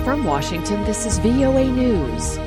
From Washington, this is VOA News.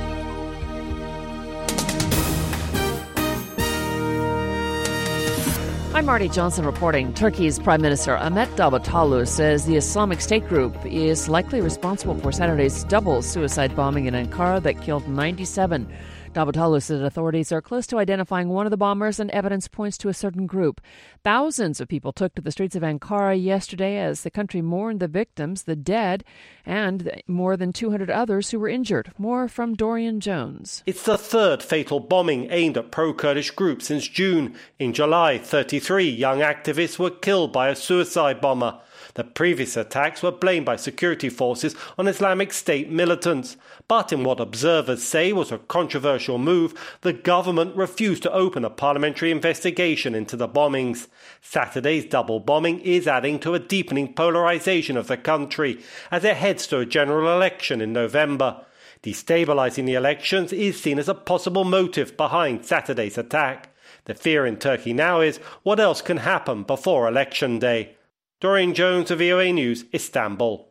I'm Marty Johnson reporting. Turkey's Prime Minister Ahmet Davutoglu says the Islamic State group is likely responsible for Saturday's double suicide bombing in Ankara that killed 97. Davutoglu said authorities are close to identifying one of the bombers and evidence points to a certain group. Thousands of people took to the streets of Ankara yesterday as the country mourned the victims, the dead, and more than 200 others who were injured. More from Dorian Jones. It's the third fatal bombing aimed at pro-Kurdish groups since June. In July, 33 young activists were killed by a suicide bomber. The previous attacks were blamed by security forces on Islamic State militants. But in what observers say was a controversial move, the government refused to open a parliamentary investigation into the bombings. Saturday's double bombing is adding to a deepening polarization of the country as it heads to a general election in November. Destabilizing the elections is seen as a possible motive behind Saturday's attack. The fear in Turkey now is what else can happen before Election Day. Dorian Jones of VOA News, Istanbul.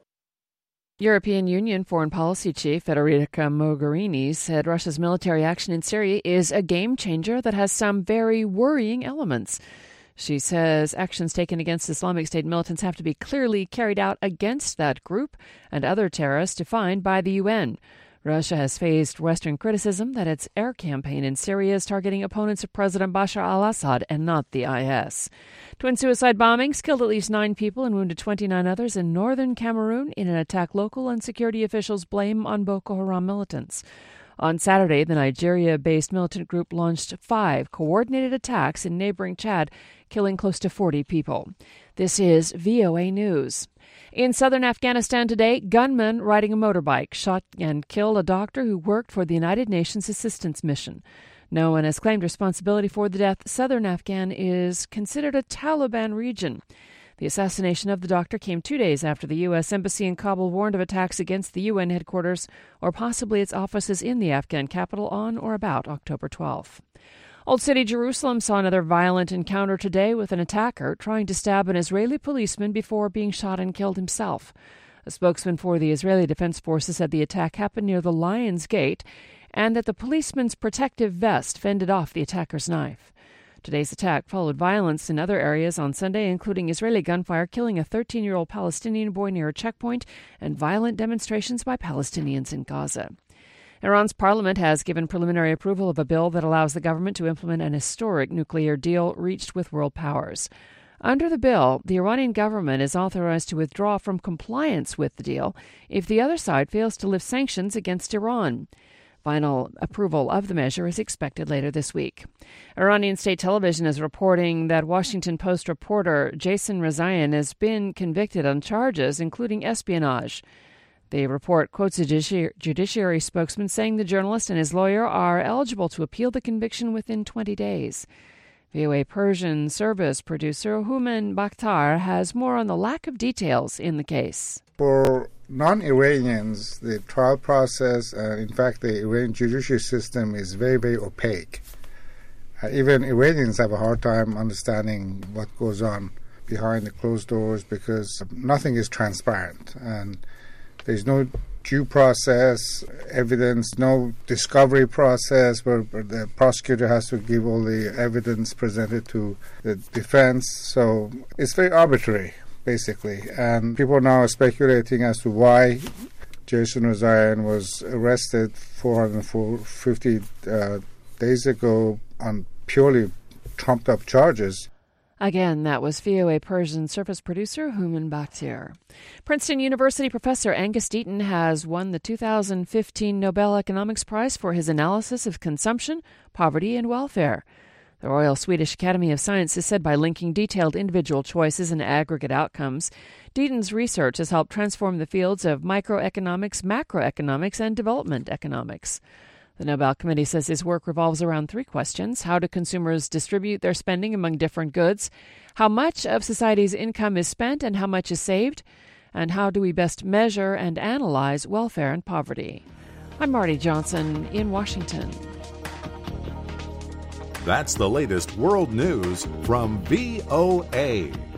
European Union Foreign Policy Chief Federica Mogherini said Russia's military action in Syria is a game changer that has some very worrying elements. She says actions taken against Islamic State militants have to be clearly carried out against that group and other terrorists defined by the UN. Russia has faced Western criticism that its air campaign in Syria is targeting opponents of President Bashar al-Assad and not the IS. Twin suicide bombings killed at least 9 people and wounded 29 others in northern Cameroon in an attack local and security officials blame on Boko Haram militants. On Saturday, the Nigeria-based militant group launched 5 coordinated attacks in neighboring Chad, killing close to 40 people. This is VOA News. In southern Afghanistan today, gunmen riding a motorbike shot and killed a doctor who worked for the United Nations Assistance Mission. No one has claimed responsibility for the death. Southern Afghan is considered a Taliban region. The assassination of the doctor came 2 days after the U.S. Embassy in Kabul warned of attacks against the UN headquarters or possibly its offices in the Afghan capital on or about October 12th. Old City Jerusalem saw another violent encounter today with an attacker trying to stab an Israeli policeman before being shot and killed himself. A spokesman for the Israeli Defense Forces said the attack happened near the Lion's Gate and that the policeman's protective vest fended off the attacker's knife. Today's attack followed violence in other areas on Sunday, including Israeli gunfire killing a 13-year-old Palestinian boy near a checkpoint and violent demonstrations by Palestinians in Gaza. Iran's parliament has given preliminary approval of a bill that allows the government to implement an historic nuclear deal reached with world powers. Under the bill, the Iranian government is authorized to withdraw from compliance with the deal if the other side fails to lift sanctions against Iran. Final approval of the measure is expected later this week. Iranian state television is reporting that Washington Post reporter Jason Rezaian has been convicted on charges including espionage. The report quotes a judiciary spokesman saying the journalist and his lawyer are eligible to appeal the conviction within 20 days. VOA Persian service producer Houmen Bakhtar has more on the lack of details in the case. For non-Iranians, the trial process, in fact, the Iranian judiciary system is very, very opaque. Even Iranians have a hard time understanding what goes on behind the closed doors because nothing is transparent and there's no due process, evidence, no discovery process where the prosecutor has to give all the evidence presented to the defense. So it's very arbitrary, basically. And people are now speculating as to why Jason Rezaian was arrested 450 days ago on purely trumped-up charges. Again, that was VOA Persian service producer Houmen Bakhtar. Princeton University professor Angus Deaton has won the 2015 Nobel Economics Prize for his analysis of consumption, poverty, and welfare. The Royal Swedish Academy of Sciences said by linking detailed individual choices and aggregate outcomes, Deaton's research has helped transform the fields of microeconomics, macroeconomics, and development economics. The Nobel Committee says his work revolves around 3 questions. How do consumers distribute their spending among different goods? How much of society's income is spent and how much is saved? And how do we best measure and analyze welfare and poverty? I'm Marty Johnson in Washington. That's the latest world news from VOA.